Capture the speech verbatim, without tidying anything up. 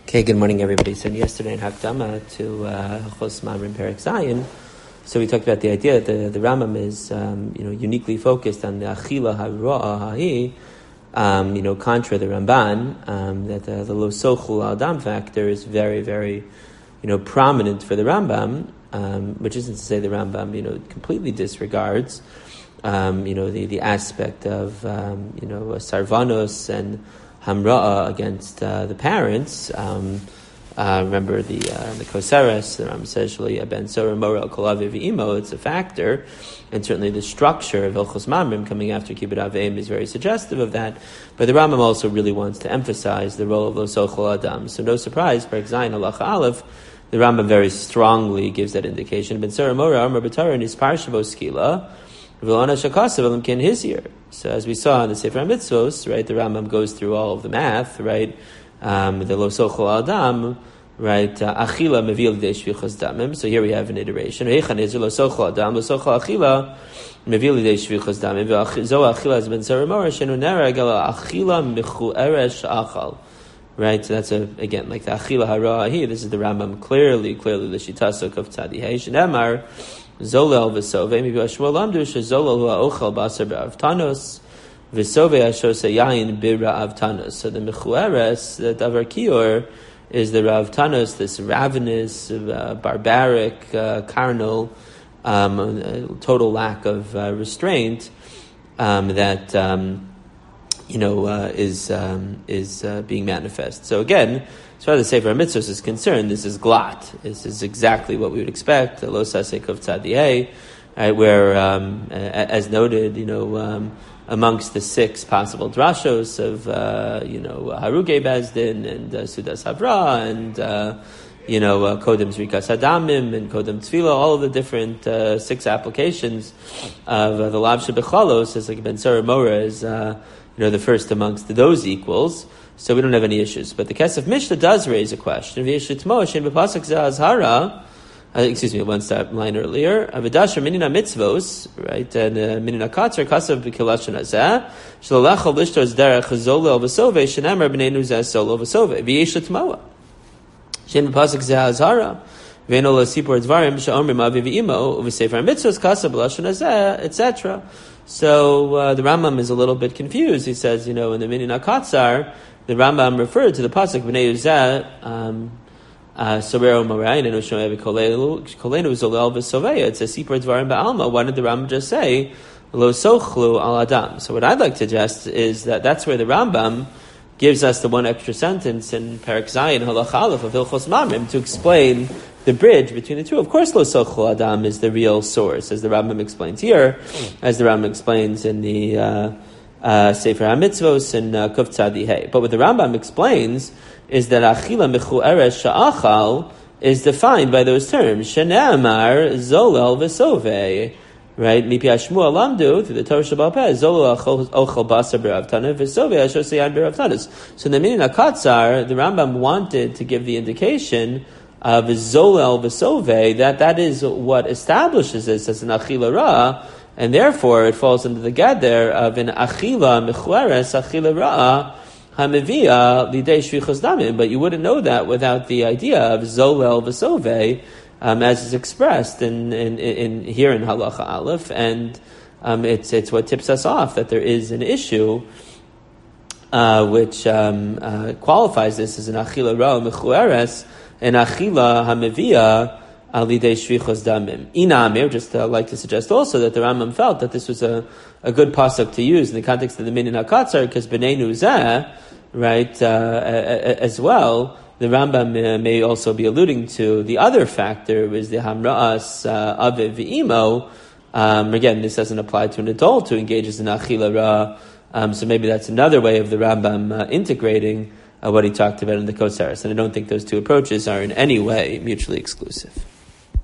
Okay, good morning, everybody. So yesterday in Hakdama to Chos Mamrim Perek Zayin, so we talked about the idea that the, the Rambam is, um, you know, uniquely focused on the Achila HaRa'a Hahi, um, you know, contra the Ramban, um, that uh, the Lo Sochul Adam factor is very, very, you know, prominent for the Rambam, um, which isn't to say the Rambam, you know, completely disregards, um, you know, the, the aspect of, um, you know, Sarvanos and Hamra'a against uh, the parents. Um, uh, remember the uh, the Koseres, the Rambam says, Shali ben Sora Mora Kolavi V'imo, it's a factor, and certainly the structure of Hilchos Mamrim coming after Kibbut Avim is very suggestive of that. But the Rambam also really wants to emphasize the role of Lo Sochol Adam. So no surprise, Perek Zayin Halacha Aleph, the Rambam very strongly gives that indication. Ben Sora Mora Amar B'Torah in his Parsha Skila. So as we saw in the Sefer HaMitzvos, right, the Rambam goes through all of the math, right, um, the Lo Sochol Adam, right, Achila Mevil Lidei Shvichas Damim. So here we have an iteration. Heichan is Lo Sochol Adam, Lo Sochol Achila Mevil Lidei Shvichas Damim. Zo Achila has been Sarah Mora Shenu Nera Gala Achila Michu Eresh Achal. Right, so that's a, again like the Achila Hara here. This is the Rambam clearly, clearly the Shitasuk of Tzadi Heish and Emar. Zolel v'sove, maybe Shmuel lamdu shezolel hu ha'ochel basar be'avtanos, v'sove ha'shose yayin b'ra'avtanos. So the mechueres, the davar kior, is the ravtanos, this ravenous, uh, barbaric, uh, carnal, um, uh, total lack of uh, restraint um, that um, you know uh, is um, is uh, being manifest. So again, as far as the Sefer HaMitzvos is concerned, this is glat. This is exactly what we would expect, the Lo Sasek of Tzadiyeh, right, where, um, as noted, you know, um, amongst the six possible drashos of, uh, you know, Haruge Bezdin and uh, Sudas Havra and, uh, you know, uh, Kodem Zrikas Hadamim and Kodem Tefillah, all of the different uh, six applications of uh, the Lav Shebechalos, as like Ben Sarah Mora is, uh, you know, the first amongst those equals. So we don't have any issues. But the Kesef Mishnah does raise a question. Uh, excuse me, one step line earlier. Avidasher minina mitzvos, right? And minina katzer kasav b'kilashin hazeh. Shalachal lishtos derech zolel v'sove shenemar b'neinu zeh solo v'sove. V'yesh l'tmoa. Shen b'pasuk zeh hazara. V'eno l'sipor dvarim she'omrim avi v'imo v'sefer mitzvos kasav b'lashin hazeh, et cetera. So uh, the Rambam is a little bit confused. He says, you know, in the minina katzar, the Rambam referred to the pasuk b'nei Uzeh, um, Sorero Morayin and Ushomev Kolenu Zolel v'Soveya. It's a Sipur Dvarim Ba'alma. Why did the Rambam just say Lo Sochlu Al Adam? So what I'd like to suggest is that that's where the Rambam gives us the one extra sentence in Perek Zayin Halacha Aleph of Hilchos Mamrim to explain the bridge between the two. Of course, Lo Sochlu Adam is the real source, as the Rambam explains here, as the Rambam explains in the uh, Uh, Sefer HaMitzvos and uh, Kuf Tzadi Hey. But what the Rambam explains is that Achila Mechu Eresh Sha'achal is defined by those terms. Shene'amar Zolel V'Sove. Right? Mipi Ashmu Alamdu, through the Torah Shabbat Peh, Zolel Ochel Basar B'Ravtanah, V'Sove Ashoseyan B'Ravtanas. So in the meaning of Katzar, the Rambam wanted to give the indication of Zolel V'Sove, that that is what establishes this as an Achila Ra, and therefore it falls into the gather of an achila mechueres, achila ra'a, hamivia lidei shvichos damim. But you wouldn't know that without the idea of zolel v'sove, um, as is expressed in, in, in here in Halacha Aleph, and um, it's it's what tips us off that there is an issue uh, which um, uh, qualifies this as an achila ra'a mechueres, an achila hamivia Alidei Shvichos Damim. Inamir, just uh, like to suggest also that the Rambam felt that this was a, a good pasuk to use in the context of the Minin HaKatzar, because B'neinu Zeh, right, uh, as well, the Rambam uh, may also be alluding to the other factor, is the Hamra'as uh, Aviv V'imo. Um, again, this doesn't apply to an adult who engages in Achila Ra, um, so maybe that's another way of the Rambam uh, integrating uh, what he talked about in the Koseres. And I don't think those two approaches are in any way mutually exclusive.